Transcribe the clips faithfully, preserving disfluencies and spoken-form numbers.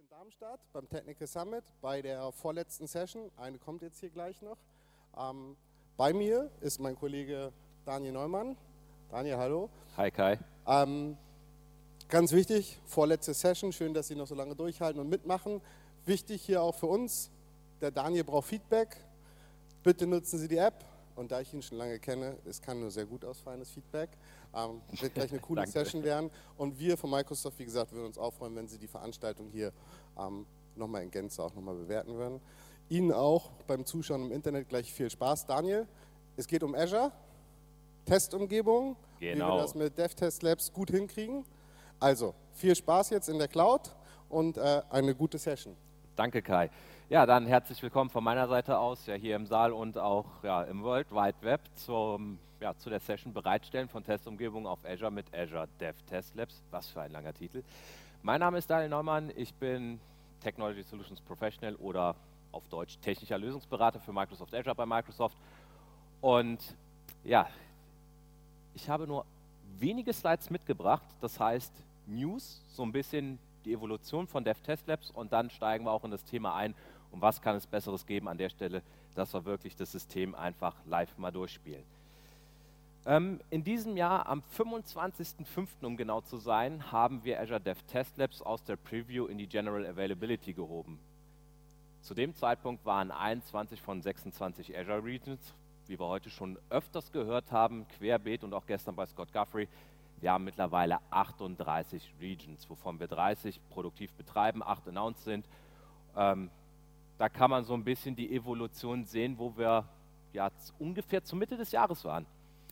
in Darmstadt beim Technical Summit bei der vorletzten Session. Eine kommt jetzt hier gleich noch. Ähm, bei mir ist mein Kollege Daniel Neumann. Daniel, hallo. Hi Kai. Ähm, ganz wichtig, vorletzte Session. Schön, dass Sie noch so lange durchhalten und mitmachen. Wichtig hier auch für uns, der Daniel braucht Feedback. Bitte nutzen Sie die App. Und da ich ihn schon lange kenne, es kann nur sehr gut ausfallen, das Feedback. Ähm, wird gleich eine coole Session werden. Und wir von Microsoft, wie gesagt, würden uns auch freuen, wenn Sie die Veranstaltung hier ähm, nochmal in Gänze auch nochmal bewerten würden. Ihnen auch beim Zuschauen im Internet gleich viel Spaß. Daniel, es geht um Azure, Testumgebung, Genau. wie wir das mit DevTest Labs gut hinkriegen. Also, viel Spaß jetzt in der Cloud und äh, eine gute Session. Danke Kai. Ja, dann herzlich willkommen von meiner Seite aus, ja hier im Saal und auch ja, im World Wide Web zum, ja, zu der Session Bereitstellen von Testumgebungen auf Azure mit Azure DevTest Labs. Was für ein langer Titel. Mein Name ist Daniel Neumann, ich bin Technology Solutions Professional oder auf Deutsch technischer Lösungsberater für Microsoft Azure bei Microsoft. Und ja, ich habe nur wenige Slides mitgebracht, das heißt News, so ein bisschen die Evolution von DevTest Labs und dann steigen wir auch in das Thema ein, um was kann es Besseres geben an der Stelle, dass wir wirklich das System einfach live mal durchspielen. Ähm, in diesem Jahr, am fünfundzwanzigsten fünften um genau zu sein, haben wir Azure DevTest Labs aus der Preview in die General Availability gehoben. Zu dem Zeitpunkt waren einundzwanzig von sechsundzwanzig Azure Regions, wie wir heute schon öfters gehört haben, querbeet und auch gestern bei Scott Guthrie. Wir haben mittlerweile achtunddreißig Regions, wovon wir dreißig produktiv betreiben, acht announced sind. Ähm, da kann man so ein bisschen die Evolution sehen, wo wir ja ungefähr zur Mitte des Jahres waren.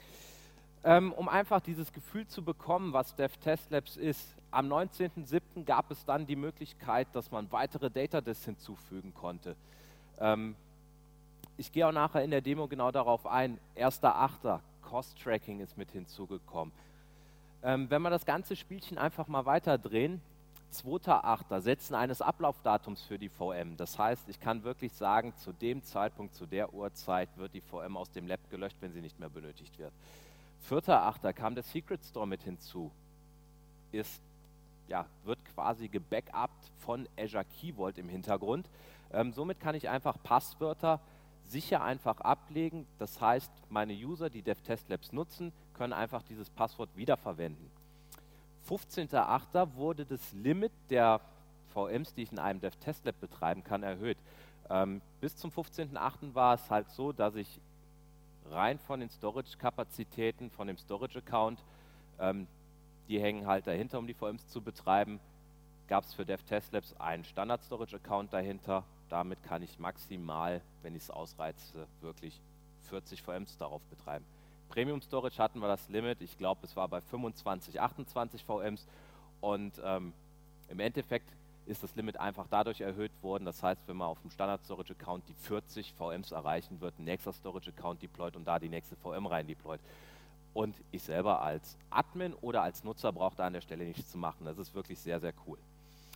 Ähm, um einfach dieses Gefühl zu bekommen, was DevTest Labs ist, am neunzehnten siebten gab es dann die Möglichkeit, dass man weitere Datadisks hinzufügen konnte. Ähm, ich gehe auch nachher in der Demo genau darauf ein. erster achter Cost Tracking ist mit hinzugekommen. Ähm, wenn wir das ganze Spielchen einfach mal weiterdrehen, zweiter achter Setzen eines Ablaufdatums für die V M. Das heißt, ich kann wirklich sagen, zu dem Zeitpunkt, zu der Uhrzeit wird die V M aus dem Lab gelöscht, wenn sie nicht mehr benötigt wird. vierter achter kam der Secret Store mit hinzu. Ist, ja, wird quasi gebackupt von Azure Key Vault im Hintergrund. Ähm, somit kann ich einfach Passwörter sicher einfach ablegen. Das heißt, meine User, die DevTest Labs nutzen, können einfach dieses Passwort wiederverwenden. fünfzehnter achter wurde das Limit der V Ms, die ich in einem DevTest Lab betreiben kann, erhöht. Ähm, bis zum fünfzehnten achten war es halt so, dass ich rein von den Storage-Kapazitäten, von dem Storage-Account, ähm, die hängen halt dahinter, um die V Ms zu betreiben, gab es für DevTest Labs einen Standard-Storage-Account dahinter. Damit kann ich maximal, wenn ich es ausreize, wirklich vierzig V Ms darauf betreiben. Premium Storage hatten wir das Limit, ich glaube, es war bei fünfundzwanzig, achtundzwanzig V Ms und ähm, im Endeffekt ist das Limit einfach dadurch erhöht worden. Das heißt, wenn man auf dem Standard Storage Account die vierzig V Ms erreichen wird, ein nächster Storage Account deployt und da die nächste V M rein deployt. Und ich selber als Admin oder als Nutzer brauche da an der Stelle nichts zu machen. Das ist wirklich sehr, sehr cool.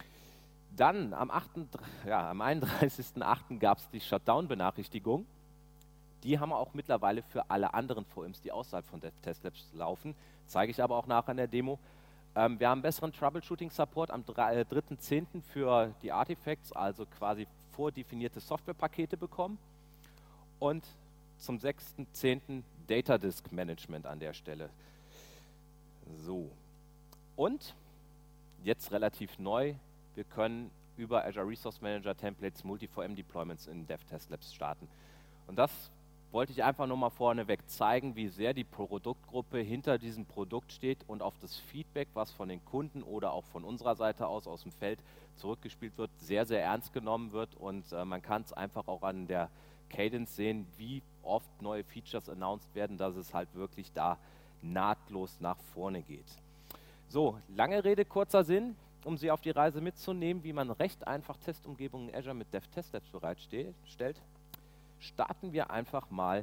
Dann am, ja, am einunddreißigsten achten gab es die Shutdown-Benachrichtigung. Die haben wir auch mittlerweile für alle anderen V Ms, die außerhalb von DevTest Labs laufen. Zeige ich aber auch nachher in der Demo. Ähm, wir haben besseren Troubleshooting-Support am dritten zehnten für die Artifacts, also quasi vordefinierte Softwarepakete bekommen. Und zum sechsten zehnten Data Disk Management an der Stelle. So. Und jetzt relativ neu. Wir können über Azure Resource Manager Templates Multi-V M Deployments in DevTest Labs starten. Und das wollte ich einfach nur mal vorneweg zeigen, wie sehr die Produktgruppe hinter diesem Produkt steht und auf das Feedback, was von den Kunden oder auch von unserer Seite aus aus dem Feld zurückgespielt wird, sehr, sehr ernst genommen wird. Und äh, man kann es einfach auch an der Cadence sehen, wie oft neue Features announced werden, dass es halt wirklich da nahtlos nach vorne geht. So, lange Rede, kurzer Sinn. Um Sie auf die Reise mitzunehmen, wie man recht einfach Testumgebungen in Azure mit DevTest Labs bereitstellt, starten wir einfach mal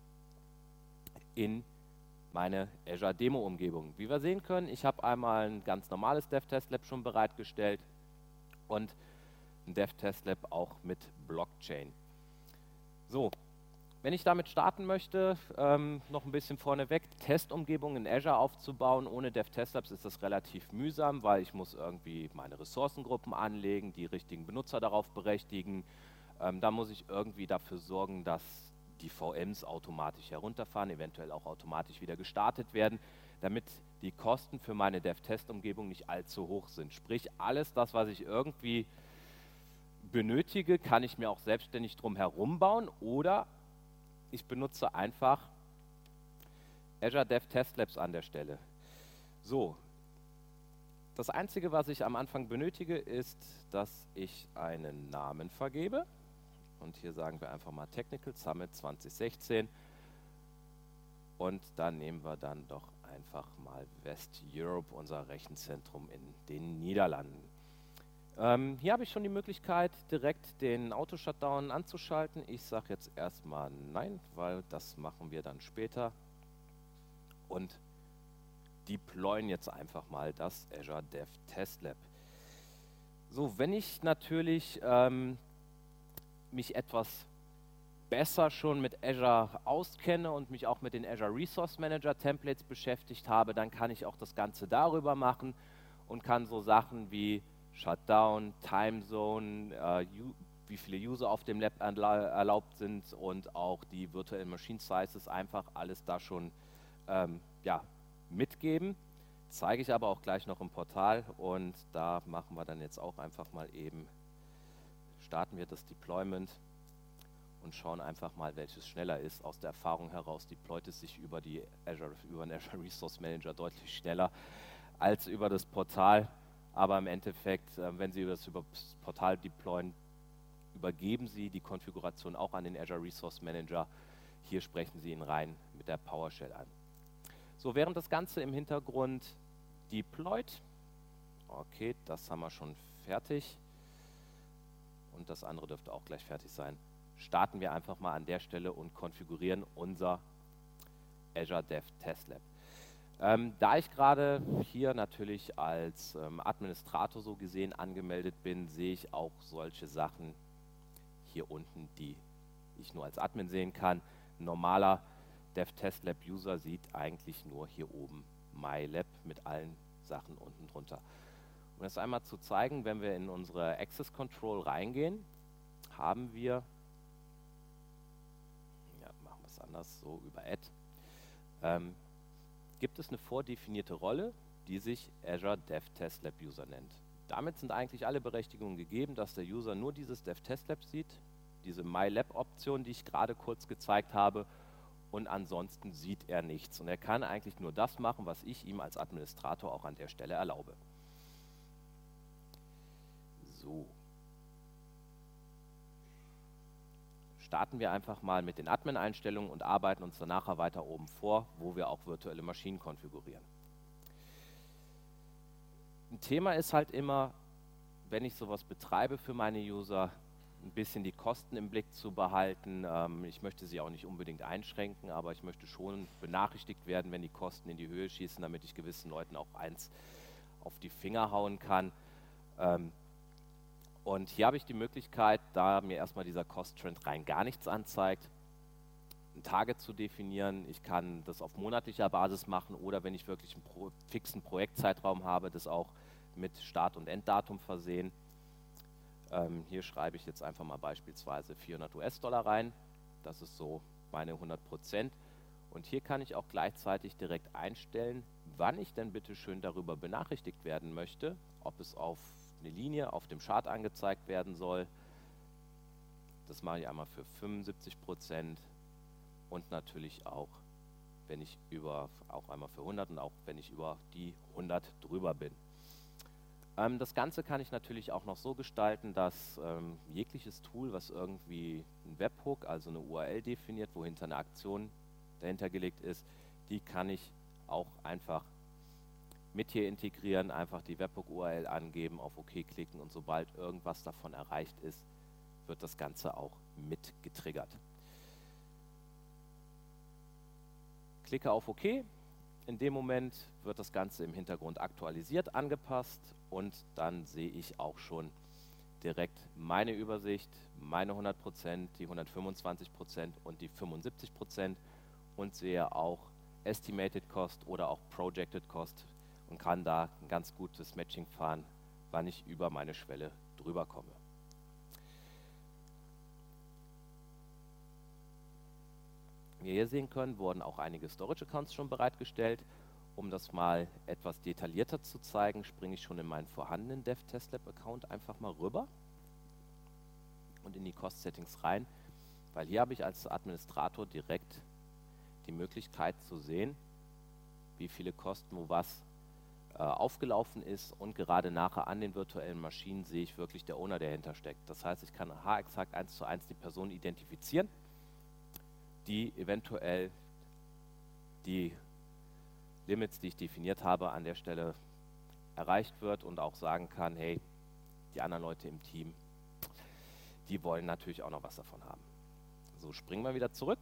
in meine Azure Demo-Umgebung. Wie wir sehen können, ich habe einmal ein ganz normales DevTest Lab schon bereitgestellt und ein DevTest Lab auch mit Blockchain. So, Wenn ich damit starten möchte, ähm, noch ein bisschen vorneweg, Testumgebungen in Azure aufzubauen ohne DevTestLabs ist das relativ mühsam, weil ich muss irgendwie meine Ressourcengruppen anlegen, die richtigen Benutzer darauf berechtigen. Ähm, da muss ich irgendwie dafür sorgen, dass die V Ms automatisch herunterfahren, eventuell auch automatisch wieder gestartet werden, damit die Kosten für meine DevTest-Umgebung nicht allzu hoch sind. Sprich, alles das, was ich irgendwie benötige, kann ich mir auch selbstständig drum herum bauen oder ich benutze einfach Azure DevTestLabs an der Stelle. So, das Einzige, was ich am Anfang benötige, ist, dass ich einen Namen vergebe. Und hier sagen wir einfach mal Technical Summit zwanzig sechzehn. Und dann nehmen wir dann doch einfach mal West Europe, unser Rechenzentrum in den Niederlanden. Ähm, hier habe ich schon die Möglichkeit, direkt den Auto-Shutdown anzuschalten. Ich sage jetzt erstmal nein, weil das machen wir dann später. Und deployen jetzt einfach mal das Azure Dev Test Lab. So, wenn ich natürlich ähm, mich etwas besser schon mit Azure auskenne und mich auch mit den Azure Resource Manager Templates beschäftigt habe, dann kann ich auch das Ganze darüber machen und kann so Sachen wie Shutdown, Timezone, äh, wie viele User auf dem Lab erlaubt sind und auch die virtuellen Machine Sizes einfach alles da schon ähm, ja, mitgeben. Zeige ich aber auch gleich noch im Portal und da machen wir dann jetzt auch einfach mal eben, starten wir das Deployment und schauen einfach mal, welches schneller ist. Aus der Erfahrung heraus deployt es sich über, die Azure, über den Azure Resource Manager deutlich schneller als über das Portal. Aber im Endeffekt, äh, wenn Sie das über das Portal deployen, übergeben Sie die Konfiguration auch an den Azure Resource Manager. Hier sprechen Sie ihn rein mit der PowerShell an. So, während das Ganze im Hintergrund deployt, okay, das haben wir schon fertig und das andere dürfte auch gleich fertig sein, starten wir einfach mal an der Stelle und konfigurieren unser Azure Dev Test Lab. Ähm, da ich gerade hier natürlich als ähm, Administrator so gesehen angemeldet bin, sehe ich auch solche Sachen hier unten, die ich nur als Admin sehen kann. Ein normaler DevTestLab-User sieht eigentlich nur hier oben MyLab mit allen Sachen unten drunter. Um das einmal zu zeigen, wenn wir in unsere Access Control reingehen, haben wir, ja, machen wir es anders, so über Add, ähm, gibt es eine vordefinierte Rolle, die sich Azure DevTestLab User nennt. Damit sind eigentlich alle Berechtigungen gegeben, dass der User nur dieses DevTestLab sieht, diese MyLab-Option, die ich gerade kurz gezeigt habe, und ansonsten sieht er nichts. Und er kann eigentlich nur das machen, was ich ihm als Administrator auch an der Stelle erlaube. So. Starten wir einfach mal mit den Admin-Einstellungen und arbeiten uns dann nachher weiter oben vor, wo wir auch virtuelle Maschinen konfigurieren. Ein Thema ist halt immer, wenn ich sowas betreibe für meine User, ein bisschen die Kosten im Blick zu behalten. Ähm, ich möchte sie auch nicht unbedingt einschränken, aber ich möchte schon benachrichtigt werden, wenn die Kosten in die Höhe schießen, damit ich gewissen Leuten auch eins auf die Finger hauen kann. Ähm, Und hier habe ich die Möglichkeit, da mir erstmal dieser Cost-Trend rein gar nichts anzeigt, ein Target zu definieren. Ich kann das auf monatlicher Basis machen oder wenn ich wirklich einen pro fixen Projektzeitraum habe, das auch mit Start- und Enddatum versehen. Ähm, hier schreibe ich jetzt einfach mal beispielsweise vierhundert US-Dollar rein. Das ist so meine hundert Prozent. Und hier kann ich auch gleichzeitig direkt einstellen, wann ich denn bitte schön darüber benachrichtigt werden möchte, ob es auf eine Linie auf dem Chart angezeigt werden soll. Das mache ich einmal für fünfundsiebzig Prozent und natürlich auch, wenn ich über, auch einmal für hundert und auch wenn ich über die hundert drüber bin. Ähm, das Ganze kann ich natürlich auch noch so gestalten, dass ähm, jegliches Tool, was irgendwie ein Webhook, also eine U R L definiert, wohinter eine Aktion dahinter gelegt ist, die kann ich auch einfach mit hier integrieren, einfach die Webhook-U R L angeben, auf OK klicken und sobald irgendwas davon erreicht ist, wird das Ganze auch mit getriggert. Klicke auf OK, in dem Moment wird das Ganze im Hintergrund aktualisiert, angepasst und dann sehe ich auch schon direkt meine Übersicht, meine hundert Prozent, die hundertfünfundzwanzig Prozent und die fünfundsiebzig Prozent und sehe auch Estimated Cost oder auch Projected Cost und kann da ein ganz gutes Matching fahren, wann ich über meine Schwelle drüber komme. Wie wir hier sehen können, wurden auch einige Storage Accounts schon bereitgestellt. Um das mal etwas detaillierter zu zeigen, springe ich schon in meinen vorhandenen DevTestLab-Account einfach mal rüber und in die Cost-Settings rein, weil hier habe ich als Administrator direkt die Möglichkeit zu sehen, wie viele Kosten wo was äh, aufgelaufen ist, und gerade nachher an den virtuellen Maschinen sehe ich wirklich der Owner, der dahinter steckt. Das heißt, ich kann haarexakt eins zu eins die Person identifizieren, die eventuell die Limits, die ich definiert habe, an der Stelle erreicht wird und auch sagen kann, hey, die anderen Leute im Team, die wollen natürlich auch noch was davon haben. So, springen wir wieder zurück.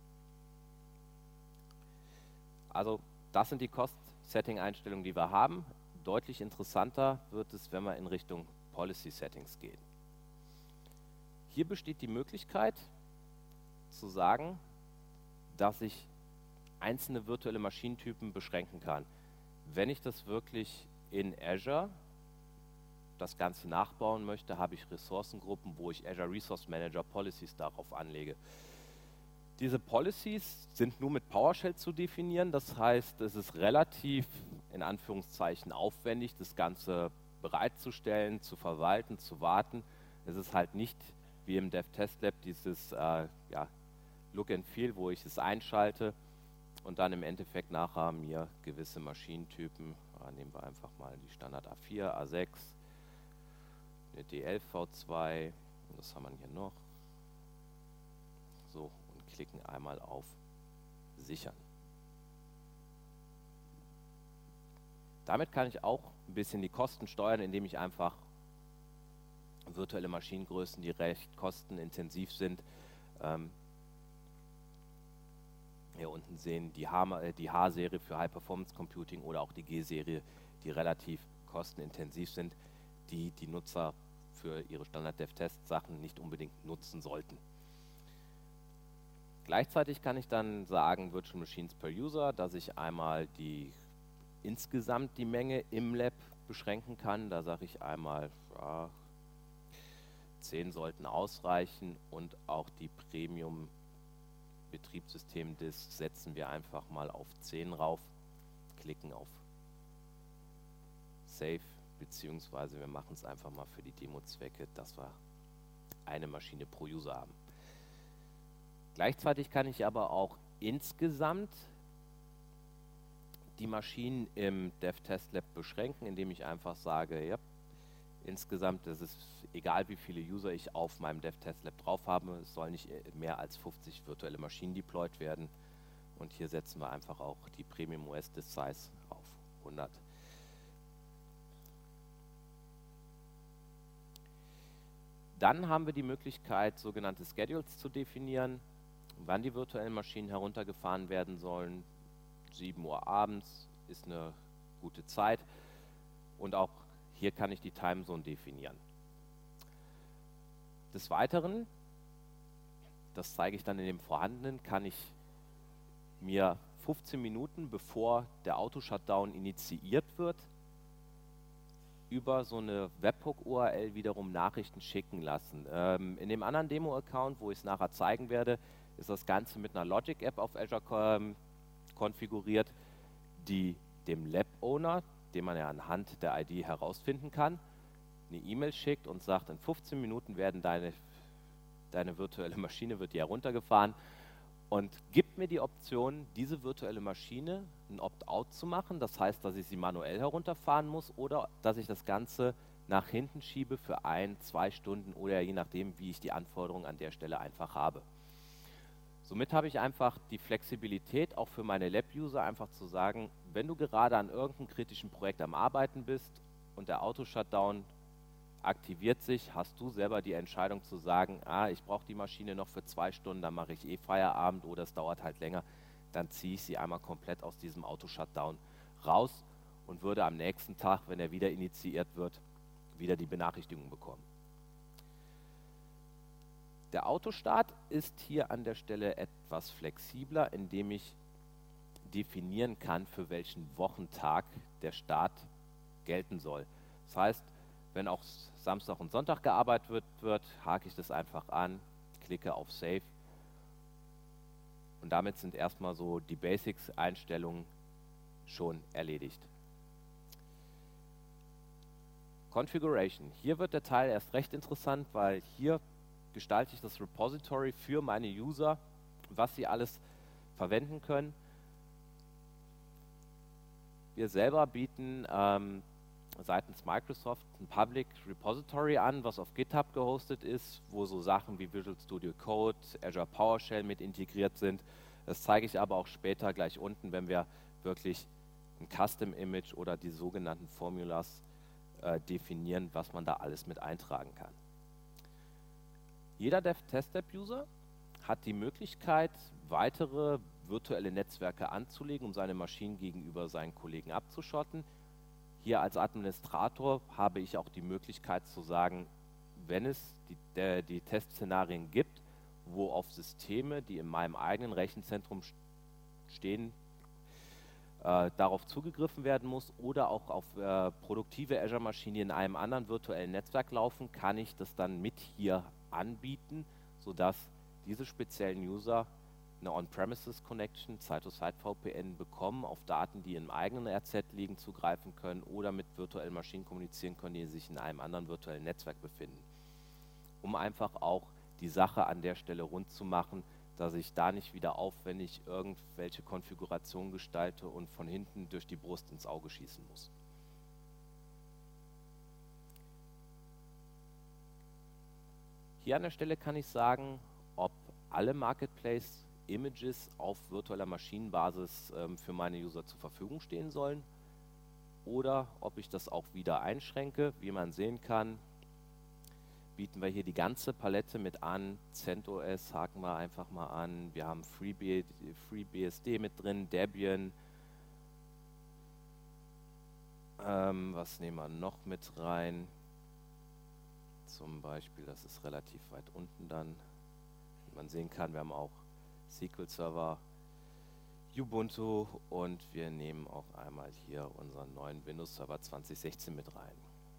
Also das sind die Cost-Setting-Einstellungen, die wir haben. Deutlich interessanter wird es, wenn wir in Richtung Policy-Settings gehen. Hier besteht die Möglichkeit zu sagen, dass ich einzelne virtuelle Maschinentypen beschränken kann. Wenn ich das wirklich in Azure das Ganze nachbauen möchte, habe ich Ressourcengruppen, wo ich Azure Resource Manager Policies darauf anlege. Diese Policies sind nur mit PowerShell zu definieren, das heißt, es ist relativ, in Anführungszeichen, aufwendig, das Ganze bereitzustellen, zu verwalten, zu warten. Es ist halt nicht wie im DevTestLab dieses äh, ja, Look and Feel, wo ich es einschalte und dann im Endeffekt nachher mir gewisse Maschinentypen, äh, nehmen wir einfach mal die Standard A vier, A sechs, eine D elf V zwei, und das haben wir hier noch, so, und klicken einmal auf Sichern. Damit kann ich auch ein bisschen die Kosten steuern, indem ich einfach virtuelle Maschinengrößen, die recht kostenintensiv sind, ähm, hier unten sehen die H-Serie für High Performance Computing oder auch die G-Serie, die relativ kostenintensiv sind, die die Nutzer für ihre Standard-Dev-Test-Sachen nicht unbedingt nutzen sollten. Gleichzeitig kann ich dann sagen, Virtual Machines per User, dass ich einmal die insgesamt die Menge im Lab beschränken kann. Da sage ich einmal, ja, zehn sollten ausreichen, und auch die Premium Betriebssystem-Disk setzen wir einfach mal auf zehn rauf, klicken auf Save, beziehungsweise wir machen es einfach mal für die Demo-Zwecke, dass wir eine Maschine pro User haben. Gleichzeitig kann ich aber auch insgesamt die Maschinen im DevTestLab beschränken, indem ich einfach sage, ja, insgesamt ist es egal, wie viele User ich auf meinem DevTestLab drauf habe, es soll nicht mehr als fünfzig virtuelle Maschinen deployed werden. Und hier setzen wir einfach auch die Premium O S Disk Size auf hundert. Dann haben wir die Möglichkeit, sogenannte Schedules zu definieren, wann die virtuellen Maschinen heruntergefahren werden sollen. sieben Uhr abends ist eine gute Zeit, und auch hier kann ich die Timezone definieren. Des Weiteren, das zeige ich dann in dem vorhandenen, kann ich mir fünfzehn Minuten bevor der Auto-Shutdown initiiert wird, über so eine Webhook-U R L wiederum Nachrichten schicken lassen. Ähm, in dem anderen Demo-Account, wo ich es nachher zeigen werde, ist das Ganze mit einer Logic-App auf Azure ähm, konfiguriert, die dem Lab-Owner, den man ja anhand der I D herausfinden kann, eine E-Mail schickt und sagt, in fünfzehn Minuten werden deine, deine virtuelle Maschine wird die heruntergefahren, und gibt mir die Option, diese virtuelle Maschine ein Opt-out zu machen. Das heißt, dass ich sie manuell herunterfahren muss oder dass ich das Ganze nach hinten schiebe für ein, zwei Stunden oder je nachdem, wie ich die Anforderungen an der Stelle einfach habe. Somit habe ich einfach die Flexibilität, auch für meine Lab-User einfach zu sagen, wenn du gerade an irgendeinem kritischen Projekt am Arbeiten bist und der Auto-Shutdown aktiviert sich, hast du selber die Entscheidung zu sagen, ah, ich brauche die Maschine noch für zwei Stunden, dann mache ich eh Feierabend oder es dauert halt länger, dann ziehe ich sie einmal komplett aus diesem Auto-Shutdown raus und würde am nächsten Tag, wenn er wieder initiiert wird, wieder die Benachrichtigung bekommen. Der Autostart ist hier an der Stelle etwas flexibler, indem ich definieren kann, für welchen Wochentag der Start gelten soll. Das heißt, wenn auch Samstag und Sonntag gearbeitet wird, wird, hake ich das einfach an, klicke auf Save und damit sind erstmal so die Basics-Einstellungen schon erledigt. Configuration. Hier wird der Teil erst recht interessant, weil hier gestalte ich das Repository für meine User, was sie alles verwenden können. Wir selber bieten ähm, seitens Microsoft ein Public Repository an, was auf GitHub gehostet ist, wo so Sachen wie Visual Studio Code, Azure PowerShell mit integriert sind. Das zeige ich aber auch später gleich unten, wenn wir wirklich ein Custom Image oder die sogenannten Formulas äh, definieren, was man da alles mit eintragen kann. Jeder DevTestLab-User hat die Möglichkeit, weitere virtuelle Netzwerke anzulegen, um seine Maschinen gegenüber seinen Kollegen abzuschotten. Hier als Administrator habe ich auch die Möglichkeit zu sagen, wenn es die, der, die Testszenarien gibt, wo auf Systeme, die in meinem eigenen Rechenzentrum stehen, äh, darauf zugegriffen werden muss oder auch auf äh, produktive Azure-Maschinen, die in einem anderen virtuellen Netzwerk laufen, kann ich das dann mit hier anbieten, sodass diese speziellen User eine On-Premises-Connection, Site-to-Site-V P N bekommen, auf Daten, die im eigenen R Z liegen, zugreifen können oder mit virtuellen Maschinen kommunizieren können, die sich in einem anderen virtuellen Netzwerk befinden. Um einfach auch die Sache an der Stelle rund zu machen, dass ich da nicht wieder aufwendig irgendwelche Konfigurationen gestalte und von hinten durch die Brust ins Auge schießen muss. Hier an der Stelle kann ich sagen, ob alle Marketplace-Images auf virtueller Maschinenbasis ähm, für meine User zur Verfügung stehen sollen oder ob ich das auch wieder einschränke. Wie man sehen kann, bieten wir hier die ganze Palette mit an. CentOS haken wir einfach mal an. Wir haben FreeBSD mit drin, Debian. Ähm, was nehmen wir noch mit rein? Zum Beispiel, das ist relativ weit unten dann. Wie man sehen kann, wir haben auch S Q L-Server, Ubuntu und wir nehmen auch einmal hier unseren neuen Windows Server zwanzig sechzehn mit rein.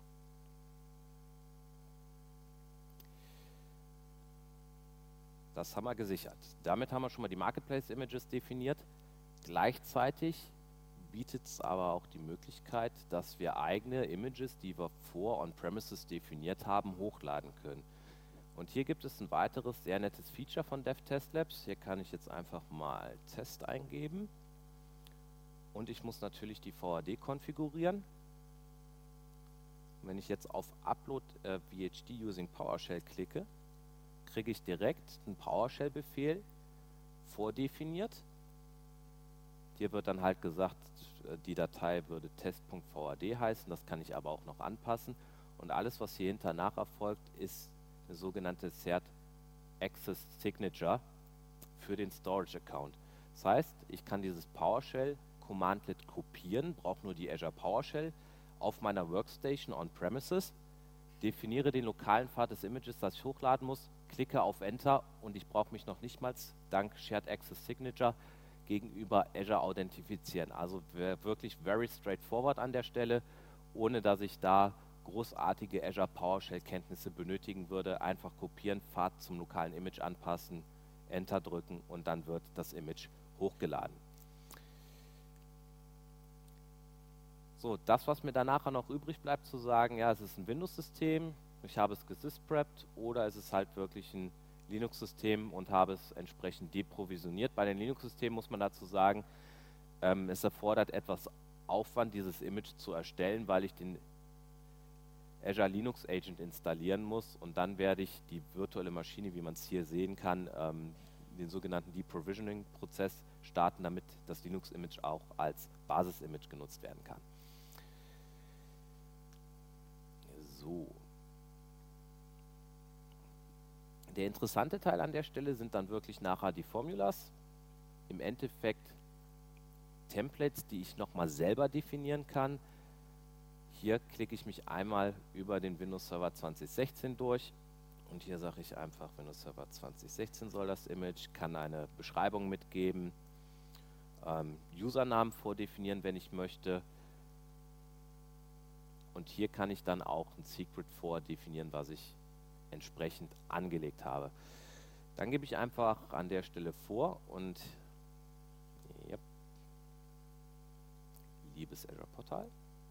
Das haben wir gesichert. Damit haben wir schon mal die Marketplace-Images definiert. Gleichzeitig bietet es aber auch die Möglichkeit, dass wir eigene Images, die wir vor On-Premises definiert haben, hochladen können. Und hier gibt es ein weiteres sehr nettes Feature von DevTestLabs. Hier kann ich jetzt einfach mal Test eingeben. Und ich muss natürlich die V H D konfigurieren. Und wenn ich jetzt auf Upload äh, V H D using PowerShell klicke, kriege ich direkt einen PowerShell-Befehl vordefiniert. Hier wird dann halt gesagt, die Datei würde test.vhd heißen, das kann ich aber auch noch anpassen. Und alles, was hier hinternach erfolgt, ist eine sogenannte Shared Access Signature für den Storage Account. Das heißt, ich kann dieses PowerShell Commandlet kopieren, brauche nur die Azure PowerShell auf meiner Workstation on-premises, definiere den lokalen Pfad des Images, das ich hochladen muss, klicke auf Enter und ich brauche mich noch nicht mal dank Shared Access Signature gegenüber Azure authentifizieren. Also wirklich very straightforward an der Stelle, ohne dass ich da großartige Azure PowerShell-Kenntnisse benötigen würde. Einfach kopieren, Pfad zum lokalen Image anpassen, Enter drücken und dann wird das Image hochgeladen. So, das, was mir dann nachher noch übrig bleibt, zu sagen, ja, es ist ein Windows-System, ich habe es gesysprept oder es ist halt wirklich ein Linux-System und habe es entsprechend deprovisioniert. Bei den Linux-Systemen muss man dazu sagen, ähm, es erfordert etwas Aufwand, dieses Image zu erstellen, weil ich den Azure Linux Agent installieren muss und dann werde ich die virtuelle Maschine, wie man es hier sehen kann, ähm, den sogenannten Deprovisioning-Prozess starten, damit das Linux-Image auch als Basis-Image genutzt werden kann. So. Der interessante Teil an der Stelle sind dann wirklich nachher die Formulas. Im Endeffekt Templates, die ich nochmal selber definieren kann. Hier klicke ich mich einmal über den Windows Server zwanzig sechzehn durch Und hier sage ich einfach, Windows Server zwanzig sechzehn soll das Image, kann eine Beschreibung mitgeben, ähm, Usernamen vordefinieren, wenn ich möchte. Und hier kann ich dann auch ein Secret vordefinieren, was ich entsprechend angelegt habe. Dann gebe ich einfach an der Stelle vor und ja, liebes Azure Portal.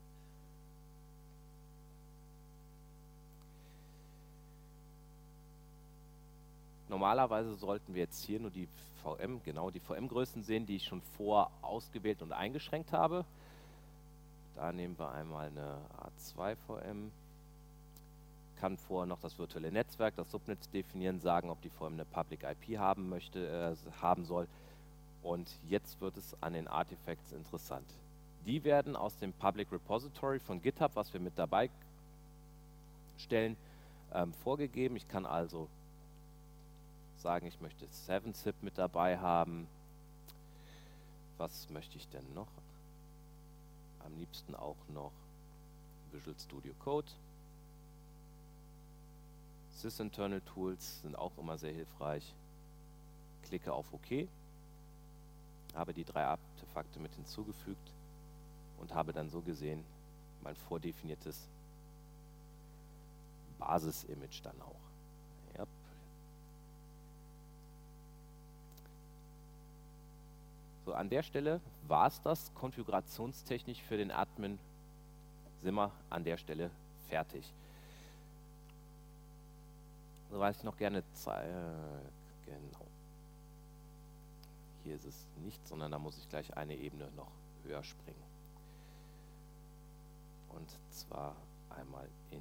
Normalerweise sollten wir jetzt hier nur die V M, genau die V M-Größen sehen, die ich schon vor ausgewählt und eingeschränkt habe. Da nehmen wir einmal eine A zwei V M, kann vorher noch das virtuelle Netzwerk, das Subnetz definieren, sagen, ob die V M eine Public I P haben möchte, äh, haben soll. Und jetzt wird es an den Artifacts interessant. Die werden aus dem Public Repository von GitHub, was wir mit dabei stellen, ähm, vorgegeben. Ich kann also sagen, ich möchte seven zip mit dabei haben. Was möchte ich denn noch? Am liebsten auch noch Visual Studio Code. Sysinternal Tools sind auch immer sehr hilfreich. Klicke auf OK, habe die drei Artefakte mit hinzugefügt und habe dann so gesehen mein vordefiniertes Basis-Image dann auch. Ja. So, an der Stelle war es das konfigurationstechnisch für den Admin. Sind wir an der Stelle fertig. So, was ich noch gerne zeige, genau. Hier ist es nicht, sondern da muss ich gleich eine Ebene noch höher springen. Und zwar einmal in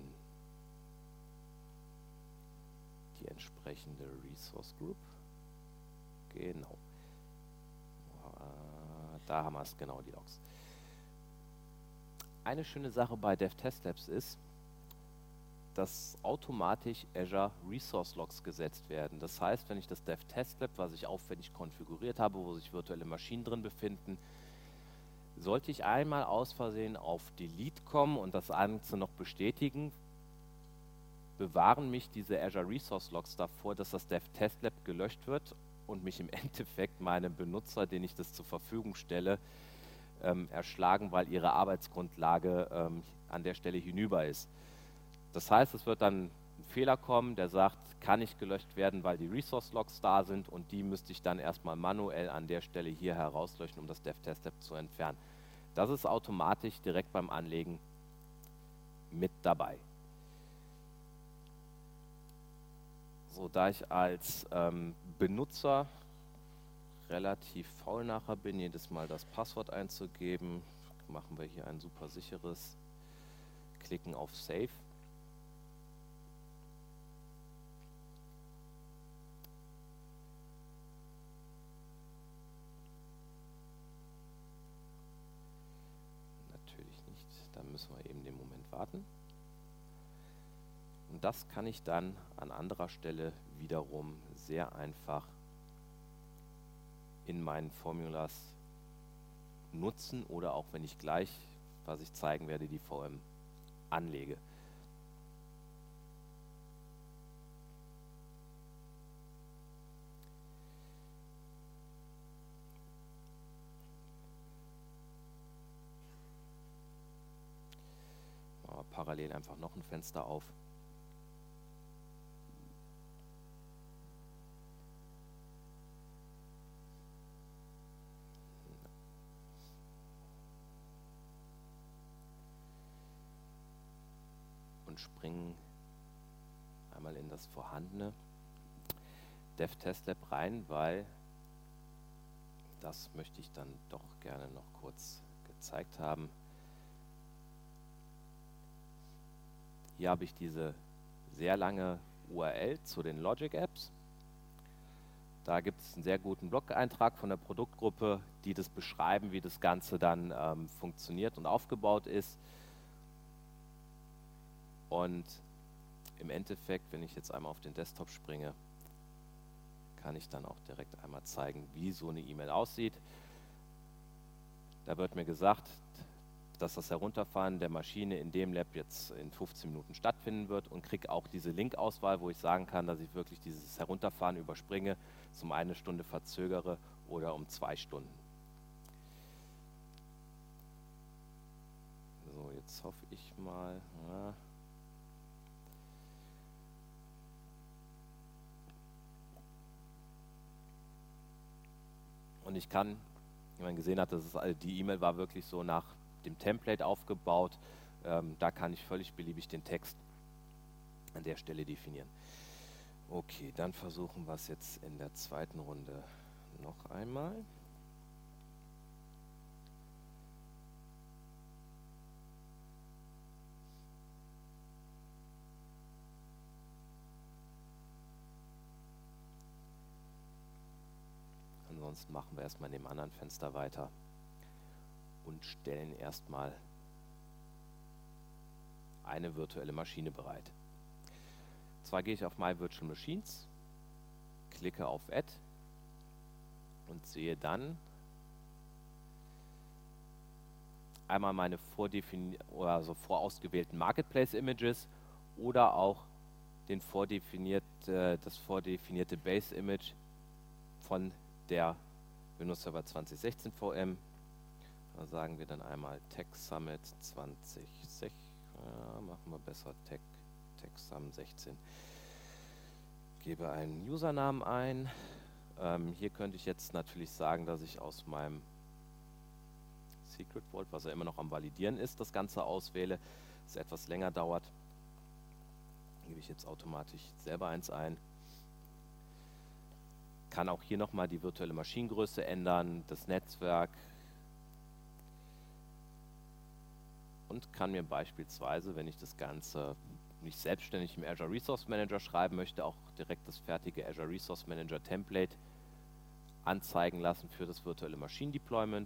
die entsprechende Resource Group. Genau. Da haben wir es, genau, die Logs. Eine schöne Sache bei DevTestLabs ist, dass automatisch Azure Resource Logs gesetzt werden. Das heißt, wenn ich das DevTestLab, was ich aufwendig konfiguriert habe, wo sich virtuelle Maschinen drin befinden, sollte ich einmal aus Versehen auf Delete kommen und das Ganze noch bestätigen, bewahren mich diese Azure Resource Logs davor, dass das DevTestLab gelöscht wird und mich im Endeffekt meine Benutzer, denen ich das zur Verfügung stelle, ähm, erschlagen, weil ihre Arbeitsgrundlage ähm, an der Stelle hinüber ist. Das heißt, es wird dann ein Fehler kommen, der sagt, kann nicht gelöscht werden, weil die Resource Logs da sind und die müsste ich dann erstmal manuell an der Stelle hier herauslöschen, um das DevTestLab zu entfernen. Das ist automatisch direkt beim Anlegen mit dabei. So, da ich als ähm, Benutzer relativ faul nachher bin, jedes Mal das Passwort einzugeben, machen wir hier ein super sicheres, klicken auf Save. Natürlich nicht, da müssen wir eben den Moment warten. Und das kann ich dann an anderer Stelle wiederum sehr einfach in meinen Formulas nutzen oder auch wenn ich gleich, was ich zeigen werde, die V M anlege. Machen wir parallel einfach noch ein Fenster auf. Und springen einmal in das vorhandene DevTestLab rein, weil das möchte ich dann doch gerne noch kurz gezeigt haben. Hier habe ich diese sehr lange U R L zu den Logic Apps. Da gibt es einen sehr guten Blog-Eintrag von der Produktgruppe, die das beschreiben, wie das Ganze dann ähm, funktioniert und aufgebaut ist. Und im Endeffekt, wenn ich jetzt einmal auf den Desktop springe, kann ich dann auch direkt einmal zeigen, wie so eine E-Mail aussieht. Da wird mir gesagt, dass das Herunterfahren der Maschine in dem Lab jetzt in fünfzehn Minuten stattfinden wird und kriege auch diese Linkauswahl, wo ich sagen kann, dass ich wirklich dieses Herunterfahren überspringe, zum eine Stunde verzögere oder um zwei Stunden. So, jetzt hoffe ich mal. Ja. Und ich kann, wie man gesehen hat, das ist, also die E-Mail war wirklich so nach dem Template aufgebaut. Ähm, da kann ich völlig beliebig den Text an der Stelle definieren. Okay, dann versuchen wir es jetzt in der zweiten Runde noch einmal. Ansonsten machen wir erstmal in dem anderen Fenster weiter und stellen erstmal eine virtuelle Maschine bereit. Zwar gehe ich auf My Virtual Machines, klicke auf Add und sehe dann einmal meine vordefini- oder also vorausgewählten Marketplace Images oder auch den vordefiniert, äh, das vordefinierte Base Image von der Windows Server zwanzig sechzehn V M. Da sagen wir dann einmal Tech Summit zwanzig sechzehn, ja, machen wir besser Tech, Tech Summit sechzehn. Gebe einen Usernamen ein. Ähm, hier könnte ich jetzt natürlich sagen, dass ich aus meinem Secret Vault, was ja immer noch am Validieren ist, das Ganze auswähle. Das etwas länger dauert. Gebe ich jetzt automatisch selber eins ein. Kann auch hier nochmal die virtuelle Maschinengröße ändern, das Netzwerk und kann mir beispielsweise, wenn ich das Ganze nicht selbstständig im Azure Resource Manager schreiben möchte, auch direkt das fertige Azure Resource Manager Template anzeigen lassen für das virtuelle Maschinen-Deployment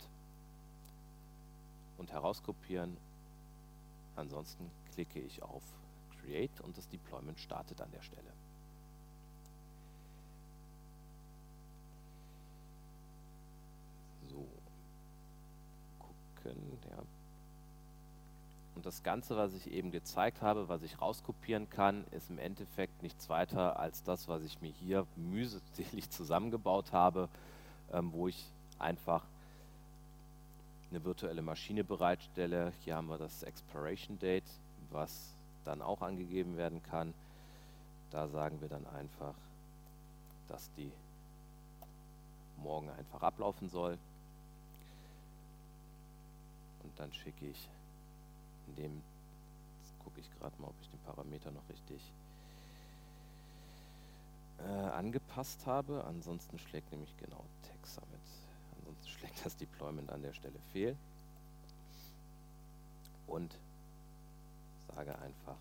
und herauskopieren. Ansonsten klicke ich auf Create und das Deployment startet an der Stelle. So, gucken, ja. Und das Ganze, was ich eben gezeigt habe, was ich rauskopieren kann, ist im Endeffekt nichts weiter als das, was ich mir hier mühselig zusammengebaut habe, ähm, wo ich einfach eine virtuelle Maschine bereitstelle. Hier haben wir das Expiration Date, was dann auch angegeben werden kann. Da sagen wir dann einfach, dass die morgen einfach ablaufen soll. Und dann schicke ich in dem, jetzt gucke ich gerade mal, ob ich den Parameter noch richtig äh, angepasst habe. Ansonsten schlägt nämlich genau Tech Summit. Ansonsten schlägt das Deployment an der Stelle fehl. Und sage einfach,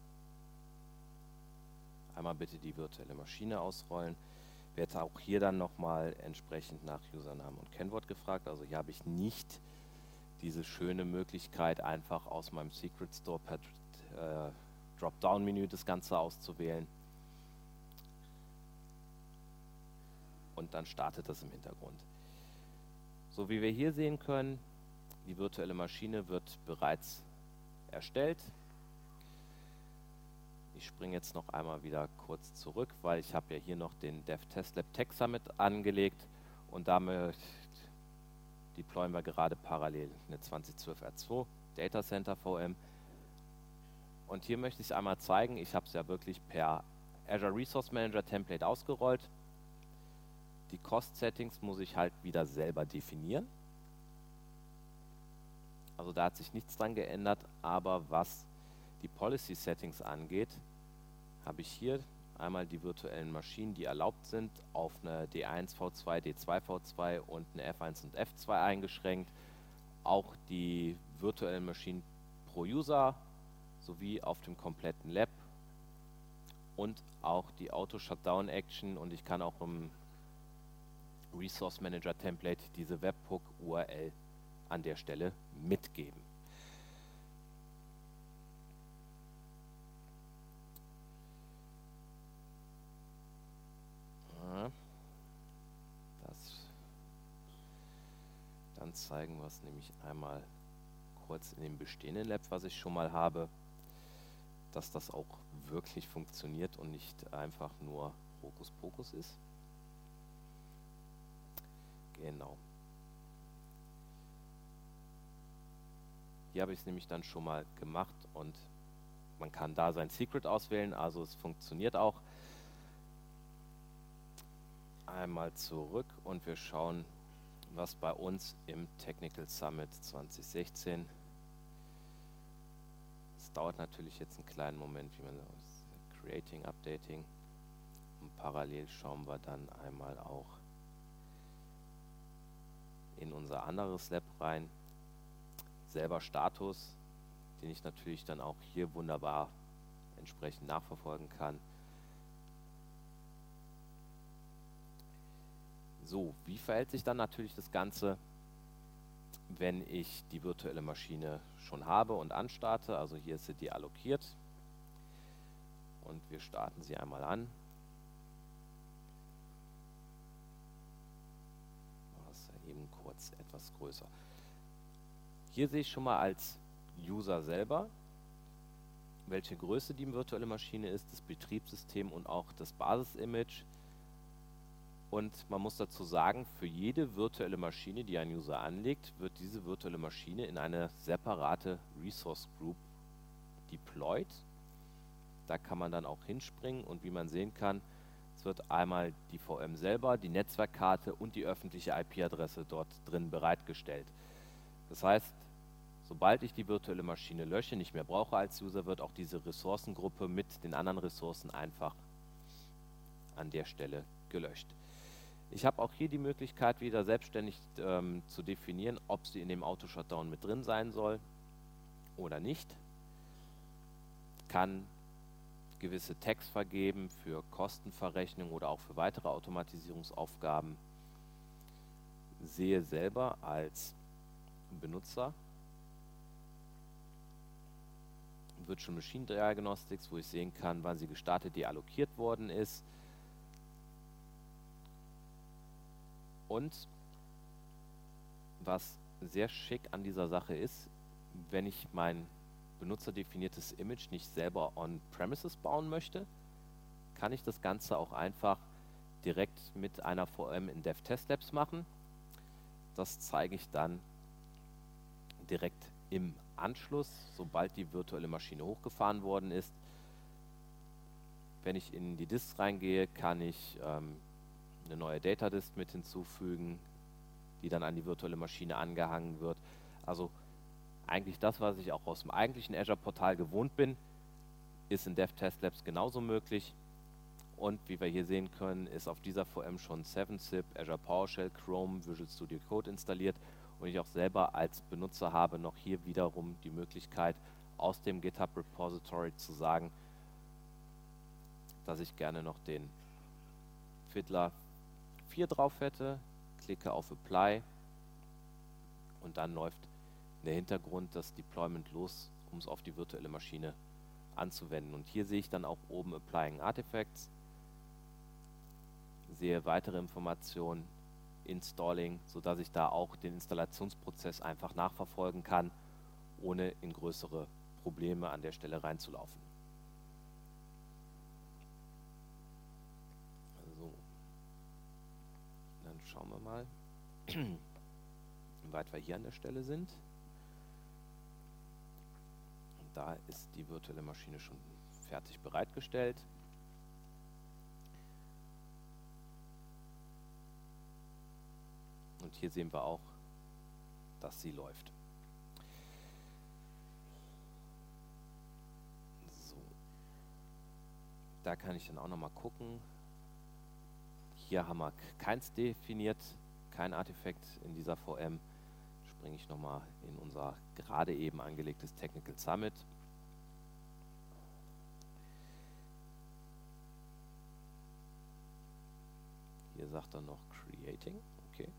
einmal bitte die virtuelle Maschine ausrollen. Werde auch hier dann nochmal entsprechend nach Usernamen und Kennwort gefragt. Also hier habe ich nicht diese schöne Möglichkeit, einfach aus meinem Secret Store per äh, Dropdown-Menü das Ganze auszuwählen. Und dann startet das im Hintergrund. So wie wir hier sehen können, die virtuelle Maschine wird bereits erstellt. Ich springe jetzt noch einmal wieder kurz zurück, weil ich habe ja hier noch den DevTestLab Tech Summit angelegt und damit deployen wir gerade parallel eine zwanzig zwölf R zwei Data Center V M. Und hier möchte ich es einmal zeigen, ich habe es ja wirklich per Azure Resource Manager Template ausgerollt. Die Cost-Settings muss ich halt wieder selber definieren. Also da hat sich nichts dran geändert, aber was die Policy-Settings angeht, habe ich hier einmal die virtuellen Maschinen, die erlaubt sind, auf eine D eins V zwei, D zwei V zwei und eine F eins und F zwei eingeschränkt. Auch die virtuellen Maschinen pro User sowie auf dem kompletten Lab und auch die Auto-Shutdown-Action, und ich kann auch im Resource Manager Template diese Webhook U R L an der Stelle mitgeben. Das, dann zeigen wir es nämlich einmal kurz in dem bestehenden Lab, was ich schon mal habe, dass das auch wirklich funktioniert und nicht einfach nur Hokuspokus ist. Genau. Hier habe ich es nämlich dann schon mal gemacht und man kann da sein Secret auswählen, also es funktioniert auch. Einmal zurück und wir schauen, was bei uns im Technical Summit zwanzig sechzehn. Es dauert natürlich jetzt einen kleinen Moment, wie man sagt, Creating, Updating. Und parallel schauen wir dann einmal auch in unser anderes Lab rein. Selber Status, den ich natürlich dann auch hier wunderbar entsprechend nachverfolgen kann. So, wie verhält sich dann natürlich das Ganze, wenn ich die virtuelle Maschine schon habe und anstarte? Also hier ist sie deallokiert und wir starten sie einmal an. Das ist eben kurz etwas größer. Hier sehe ich schon mal als User selber, welche Größe die virtuelle Maschine ist, das Betriebssystem und auch das Basis-Image. Und man muss dazu sagen, für jede virtuelle Maschine, die ein User anlegt, wird diese virtuelle Maschine in eine separate Resource Group deployed. Da kann man dann auch hinspringen und wie man sehen kann, es wird einmal die V M selber, die Netzwerkkarte und die öffentliche I P-Adresse dort drin bereitgestellt. Das heißt, sobald ich die virtuelle Maschine lösche, nicht mehr brauche als User, wird auch diese Ressourcengruppe mit den anderen Ressourcen einfach an der Stelle gelöscht. Ich habe auch hier die Möglichkeit, wieder selbstständig ähm, zu definieren, ob sie in dem Auto-Shutdown mit drin sein soll oder nicht. Kann gewisse Tags vergeben für Kostenverrechnung oder auch für weitere Automatisierungsaufgaben. Sehe selber als Benutzer Virtual Machine Diagnostics, wo ich sehen kann, wann sie gestartet, deallokiert worden ist. Und was sehr schick an dieser Sache ist, wenn ich mein benutzerdefiniertes Image nicht selber on-premises bauen möchte, kann ich das Ganze auch einfach direkt mit einer V M in DevTestLabs machen. Das zeige ich dann direkt im Anschluss, sobald die virtuelle Maschine hochgefahren worden ist. Wenn ich in die Disk reingehe, kann ich ähm, eine neue Data Disk mit hinzufügen, die dann an die virtuelle Maschine angehangen wird. Also eigentlich das, was ich auch aus dem eigentlichen Azure-Portal gewohnt bin, ist in DevTestLabs genauso möglich. Und wie wir hier sehen können, ist auf dieser V M schon seven zip, Azure PowerShell, Chrome, Visual Studio Code installiert. Und ich auch selber als Benutzer habe noch hier wiederum die Möglichkeit, aus dem GitHub Repository zu sagen, dass ich gerne noch den Fiddler vier drauf hätte, klicke auf Apply und dann läuft der Hintergrund das Deployment los, um es auf die virtuelle Maschine anzuwenden. Und hier sehe ich dann auch oben Applying Artifacts, sehe weitere Informationen, Installing, sodass ich da auch den Installationsprozess einfach nachverfolgen kann, ohne in größere Probleme an der Stelle reinzulaufen. Also, dann schauen wir mal, wie weit wir hier an der Stelle sind. Und da ist die virtuelle Maschine schon fertig bereitgestellt. Und hier sehen wir auch, dass sie läuft. So. Da kann ich dann auch noch mal gucken. Hier haben wir keins definiert, kein Artefakt in dieser V M. Springe ich noch mal in unser gerade eben angelegtes Technical Summit. Hier sagt er noch Creating. Okay.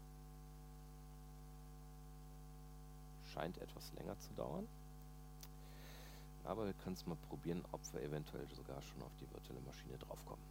Scheint etwas länger zu dauern. Aber wir können es mal probieren, ob wir eventuell sogar schon auf die virtuelle Maschine draufkommen.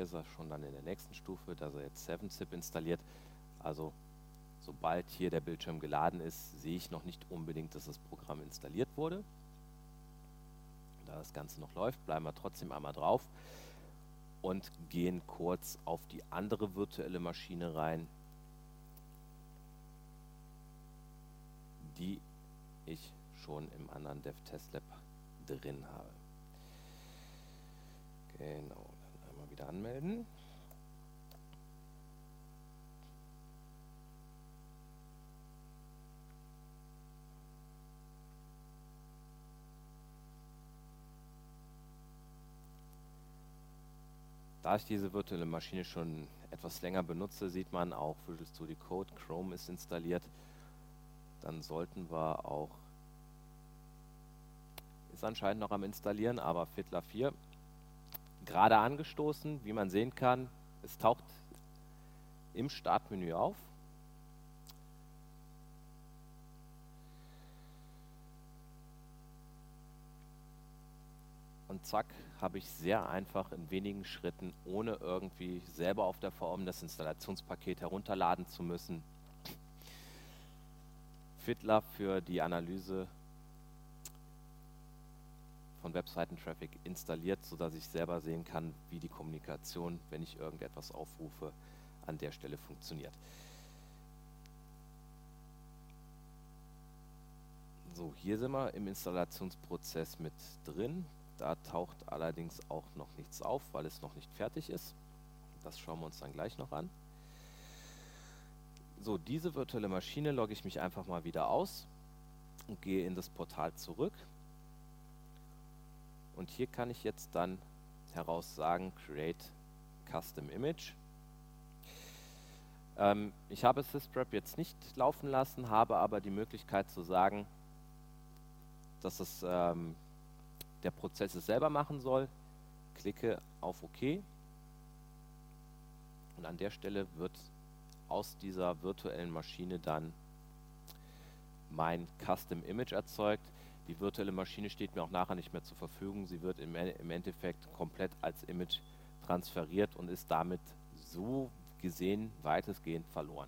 hier ist er schon dann in der nächsten Stufe, dass er jetzt seven zip installiert. Also sobald hier der Bildschirm geladen ist, sehe ich noch nicht unbedingt, dass das Programm installiert wurde. Da das Ganze noch läuft, bleiben wir trotzdem einmal drauf und gehen kurz auf die andere virtuelle Maschine rein, die ich schon im anderen DevTestLab drin habe. Genau, dann einmal wieder anmelden. Da ich diese virtuelle Maschine schon etwas länger benutze, sieht man auch Visual Studio Code, Chrome ist installiert. Dann sollten wir auch, ist anscheinend noch am Installieren, aber Fiddler vier gerade angestoßen. Wie man sehen kann, es taucht im Startmenü auf. Und zack, habe ich sehr einfach in wenigen Schritten, ohne irgendwie selber auf der V M das Installationspaket herunterladen zu müssen, Fiddler für die Analyse von Webseitentraffic installiert, sodass ich selber sehen kann, wie die Kommunikation, wenn ich irgendetwas aufrufe, an der Stelle funktioniert. So, hier sind wir im Installationsprozess mit drin. Da taucht allerdings auch noch nichts auf, weil es noch nicht fertig ist. Das schauen wir uns dann gleich noch an. So, diese virtuelle Maschine logge ich mich einfach mal wieder aus und gehe in das Portal zurück. Und hier kann ich jetzt dann heraus sagen, Create Custom Image. Ähm, ich habe SysPrep jetzt nicht laufen lassen, habe aber die Möglichkeit zu sagen, dass es ähm, der Prozess es selber machen soll. Klicke auf OK. Und an der Stelle wird aus dieser virtuellen Maschine dann mein Custom Image erzeugt. Die virtuelle Maschine steht mir auch nachher nicht mehr zur Verfügung. Sie wird im, im Endeffekt komplett als Image transferiert und ist damit so gesehen weitestgehend verloren.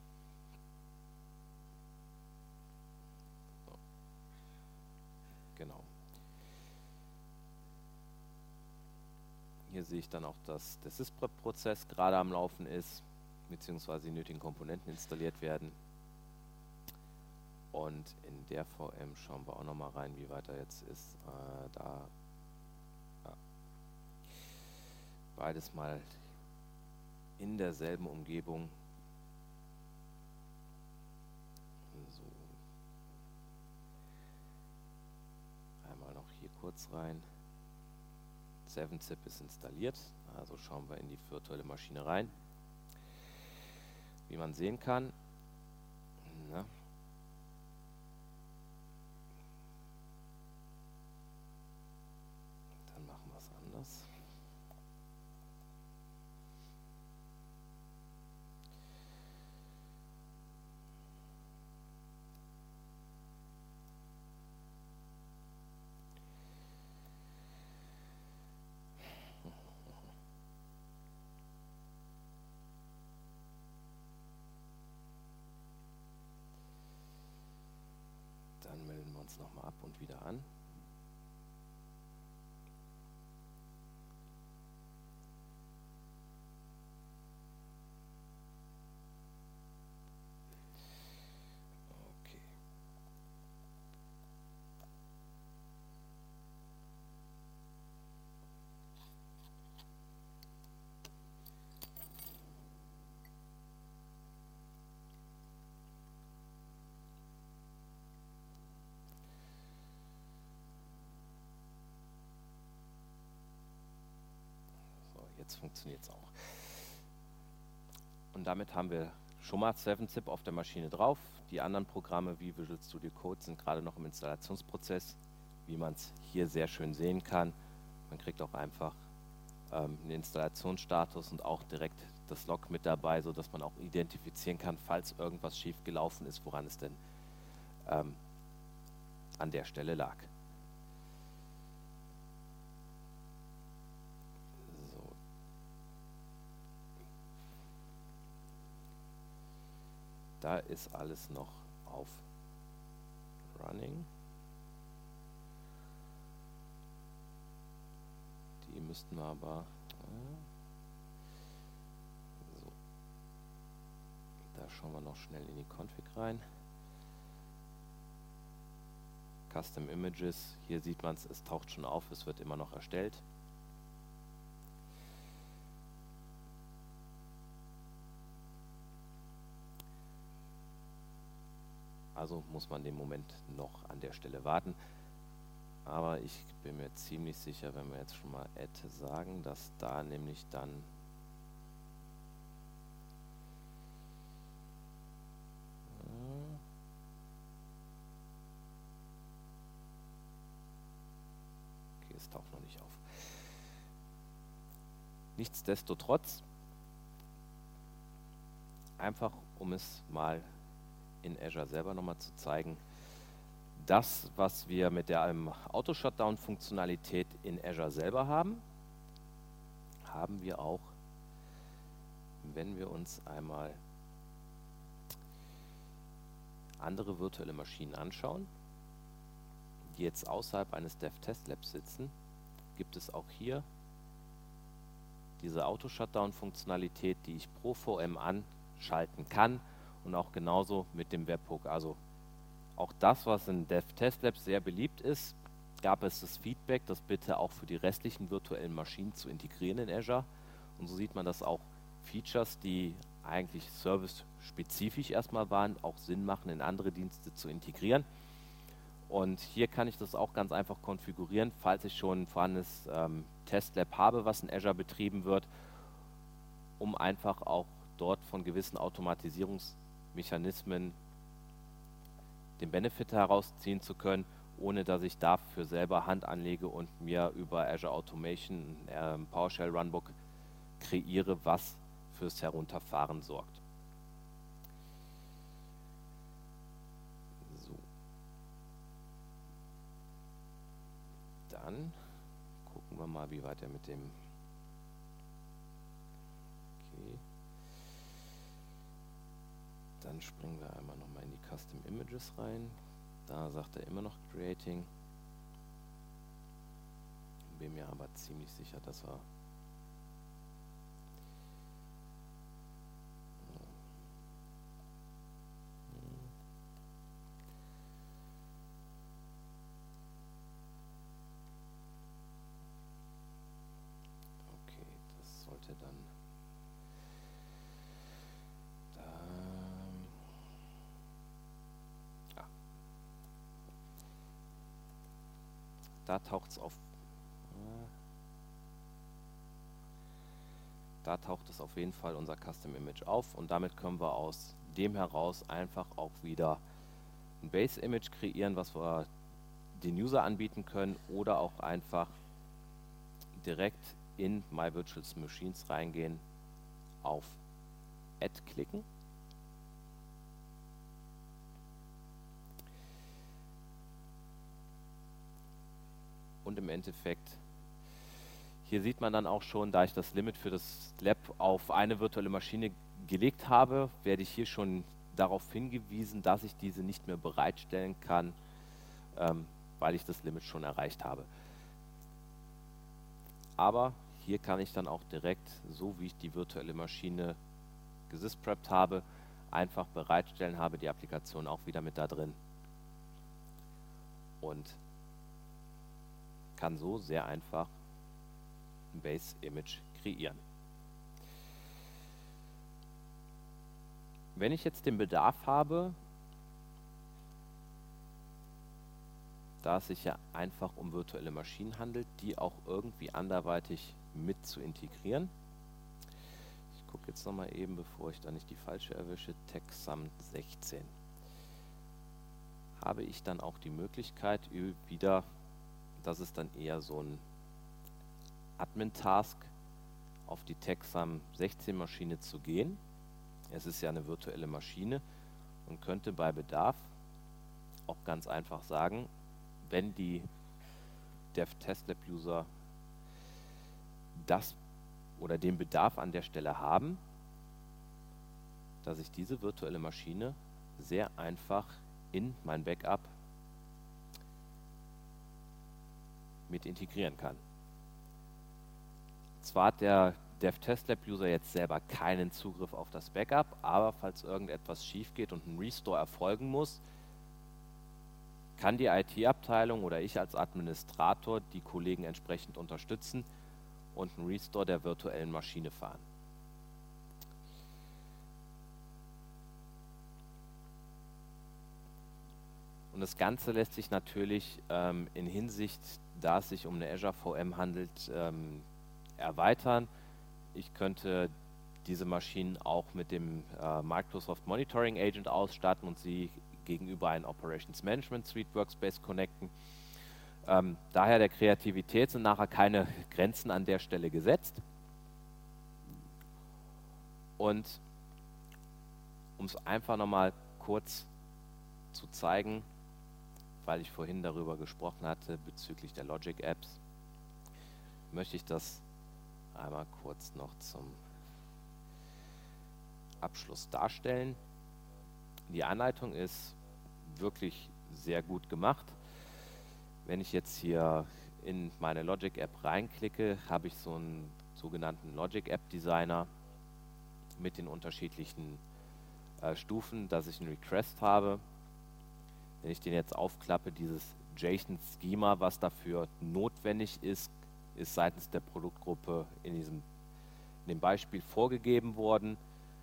So. Genau. Hier sehe ich dann auch, dass der SysPrep-Prozess gerade am Laufen ist, beziehungsweise die nötigen Komponenten installiert werden. Und in der V M schauen wir auch noch mal rein, wie weit er jetzt ist. Äh, da ja. Beides mal in derselben Umgebung. So. Einmal noch hier kurz rein. seven zip ist installiert, also schauen wir in die virtuelle Maschine rein. Wie man sehen kann, na, dann machen wir es anders. Dann melden wir uns nochmal ab und wieder an. Okay. Jetzt funktioniert es auch. Und damit haben wir schon mal seven zip auf der Maschine drauf. Die anderen Programme wie Visual Studio Code sind gerade noch im Installationsprozess, wie man es hier sehr schön sehen kann. Man kriegt auch einfach ähm, einen Installationsstatus und auch direkt das Log mit dabei, sodass man auch identifizieren kann, falls irgendwas schief gelaufen ist, woran es denn ähm, an der Stelle lag. Da ist alles noch auf Running. Die müssten wir aber... Äh, so. Da schauen wir noch schnell in die Config rein. Custom Images, hier sieht man es, es taucht schon auf, es wird immer noch erstellt. Also muss man den Moment noch an der Stelle warten. Aber ich bin mir ziemlich sicher, wenn wir jetzt schon mal Add sagen, dass da nämlich dann okay, es taucht noch nicht auf. Nichtsdestotrotz, einfach um es mal in Azure selber nochmal zu zeigen, das, was wir mit der ähm, Auto-Shutdown-Funktionalität in Azure selber haben, haben wir auch, wenn wir uns einmal andere virtuelle Maschinen anschauen, die jetzt außerhalb eines DevTestLabs sitzen, gibt es auch hier diese Auto-Shutdown-Funktionalität, die ich pro V M anschalten kann. Und auch genauso mit dem Webhook. Also auch das, was in DevTestLabs sehr beliebt ist, gab es das Feedback, das bitte auch für die restlichen virtuellen Maschinen zu integrieren in Azure. Und so sieht man, dass auch Features, die eigentlich service-spezifisch erstmal waren, auch Sinn machen, in andere Dienste zu integrieren. Und hier kann ich das auch ganz einfach konfigurieren, falls ich schon ein vorhandenes ähm, Testlab habe, was in Azure betrieben wird, um einfach auch dort von gewissen Automatisierungs Mechanismen den Benefit herausziehen zu können, ohne dass ich dafür selber Hand anlege und mir über Azure Automation äh, PowerShell Runbook kreiere, was fürs Herunterfahren sorgt. So. Dann gucken wir mal, wie weit er mit dem... Okay. Dann springen wir einmal nochmal in die Custom Images rein. Da sagt er immer noch Creating. Bin mir aber ziemlich sicher, dass er okay, das sollte dann da taucht es auf da taucht es auf jeden Fall unser Custom Image auf und damit können wir aus dem heraus einfach auch wieder ein Base Image kreieren, was wir den User anbieten können oder auch einfach direkt in My Virtual Machines reingehen, auf Add klicken. Und im Endeffekt, hier sieht man dann auch schon, da ich das Limit für das Lab auf eine virtuelle Maschine gelegt habe, werde ich hier schon darauf hingewiesen, dass ich diese nicht mehr bereitstellen kann, ähm, weil ich das Limit schon erreicht habe. Aber hier kann ich dann auch direkt, so wie ich die virtuelle Maschine gesysprept habe, einfach bereitstellen, habe die Applikation auch wieder mit da drin. Und kann so sehr einfach ein Base-Image kreieren. Wenn ich jetzt den Bedarf habe, da es sich ja einfach um virtuelle Maschinen handelt, die auch irgendwie anderweitig mit zu integrieren. Ich gucke jetzt nochmal eben, bevor ich da nicht die falsche erwische, TechSum sechzehn. Habe ich dann auch die Möglichkeit, wieder, das ist dann eher so ein Admin-Task, auf die TechSum sechzehn Maschine zu gehen. Es ist ja eine virtuelle Maschine und könnte bei Bedarf auch ganz einfach sagen, wenn die DevTestLab-User das oder den Bedarf an der Stelle haben, dass ich diese virtuelle Maschine sehr einfach in mein Backup mit integrieren kann. Zwar hat der DevTestLab-User jetzt selber keinen Zugriff auf das Backup, aber falls irgendetwas schief geht und ein Restore erfolgen muss, kann die I T-Abteilung oder ich als Administrator die Kollegen entsprechend unterstützen und einen Restore der virtuellen Maschine fahren. Und das Ganze lässt sich natürlich ähm, in Hinsicht, da es sich um eine Azure V M handelt, ähm, erweitern. Ich könnte diese Maschinen auch mit dem äh, Microsoft Monitoring Agent ausstatten und sie gegenüber einen Operations Management Suite Workspace connecten. Ähm, daher der Kreativität sind nachher keine Grenzen an der Stelle gesetzt. Und um es einfach nochmal kurz zu zeigen, weil ich vorhin darüber gesprochen hatte bezüglich der Logic Apps, möchte ich das einmal kurz noch zum Abschluss darstellen. Die Anleitung ist wirklich sehr gut gemacht. Wenn ich jetzt hier in meine Logic App reinklicke, habe ich so einen sogenannten Logic App Designer mit den unterschiedlichen äh, Stufen, dass ich einen Request habe. Wenn ich den jetzt aufklappe, dieses JSON-Schema, was dafür notwendig ist, ist seitens der Produktgruppe in diesem in dem Beispiel vorgegeben worden.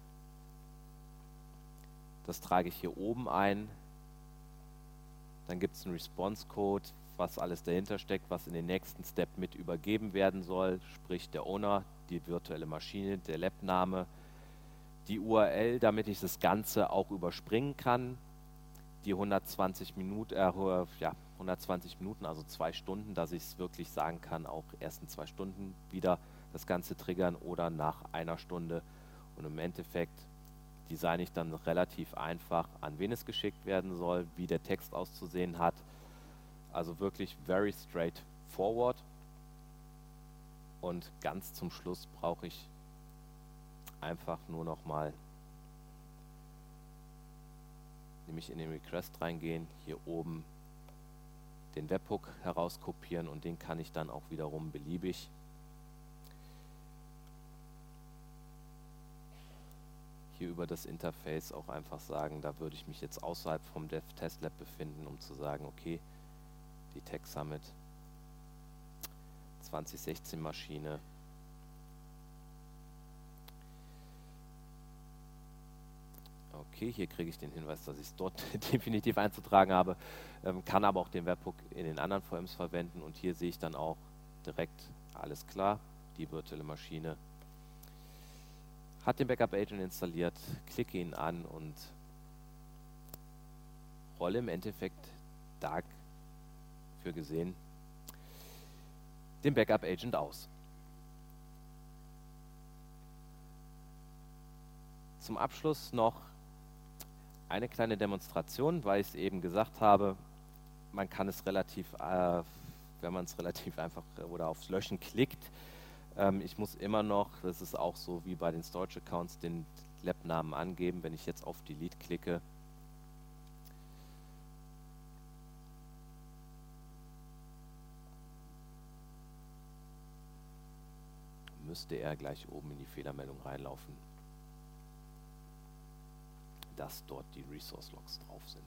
Das trage ich hier oben ein. Dann gibt es einen Response-Code, was alles dahinter steckt, was in den nächsten Step mit übergeben werden soll, sprich der Owner, die virtuelle Maschine, der Lab-Name, die U R L, damit ich das Ganze auch überspringen kann. Die hundertzwanzig Minuten, äh, ja, hundertzwanzig Minuten, also zwei Stunden, dass ich es wirklich sagen kann, auch erst in zwei Stunden wieder das Ganze triggern oder nach einer Stunde. Und im Endeffekt designe ich dann relativ einfach, an wen es geschickt werden soll, wie der Text auszusehen hat. Also wirklich very straightforward. Und ganz zum Schluss brauche ich einfach nur noch mal nämlich in den Request reingehen, hier oben den Webhook herauskopieren und den kann ich dann auch wiederum beliebig hier über das Interface auch einfach sagen, da würde ich mich jetzt außerhalb vom DevTestLab befinden, um zu sagen, okay, die Tech Summit zwanzig sechzehn Maschine okay, hier kriege ich den Hinweis, dass ich es dort definitiv einzutragen habe, ähm, kann aber auch den Webhook in den anderen V Ms verwenden und hier sehe ich dann auch direkt, alles klar, die virtuelle Maschine hat den Backup Agent installiert, klicke ihn an und rolle im Endeffekt dafür gesehen den Backup Agent aus. Zum Abschluss noch eine kleine Demonstration, weil ich es eben gesagt habe, man kann es relativ, äh, wenn man es relativ einfach oder aufs Löschen klickt, ähm, ich muss immer noch, das ist auch so wie bei den Storage Accounts, den Lab-Namen angeben. Wenn ich jetzt auf Delete klicke, müsste er gleich oben in die Fehlermeldung reinlaufen, dass dort die Resource Logs drauf sind.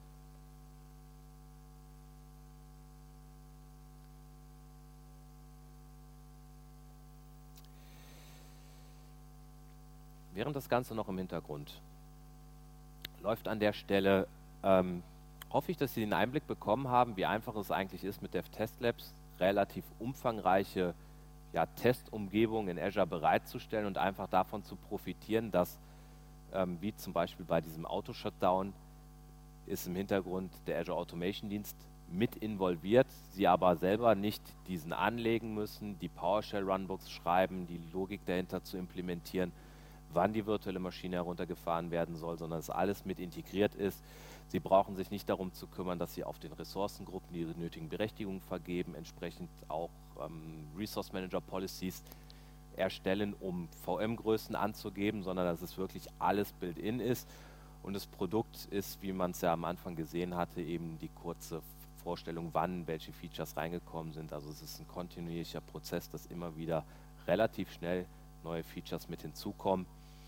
Während das Ganze noch im Hintergrund läuft an der Stelle, ähm, hoffe ich, dass Sie den Einblick bekommen haben, wie einfach es eigentlich ist, mit DevTestLabs relativ umfangreiche ja, Testumgebungen in Azure bereitzustellen und einfach davon zu profitieren, dass Ähm, wie zum Beispiel bei diesem Auto-Shutdown ist im Hintergrund der Azure Automation Dienst mit involviert, Sie aber selber nicht diesen anlegen müssen, die PowerShell-Runbooks schreiben, die Logik dahinter zu implementieren, wann die virtuelle Maschine heruntergefahren werden soll, sondern dass alles mit integriert ist. Sie brauchen sich nicht darum zu kümmern, dass Sie auf den Ressourcengruppen die nötigen Berechtigungen vergeben, entsprechend auch ähm, Resource Manager Policies erstellen, um V M-Größen anzugeben, sondern dass es wirklich alles Built-in ist. Und das Produkt ist, wie man es ja am Anfang gesehen hatte, eben die kurze Vorstellung, wann welche Features reingekommen sind. Also es ist ein kontinuierlicher Prozess, dass immer wieder relativ schnell neue Features mit hinzukommen.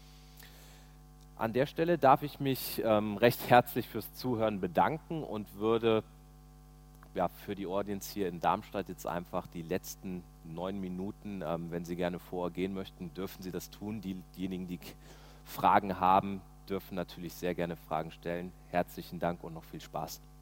An der Stelle darf ich mich ähm, recht herzlich fürs Zuhören bedanken und würde ja, für die Audience hier in Darmstadt jetzt einfach die letzten neun Minuten, ähm, wenn Sie gerne vorgehen möchten, dürfen Sie das tun. Die, diejenigen, die Fragen haben, dürfen natürlich sehr gerne Fragen stellen. Herzlichen Dank und noch viel Spaß.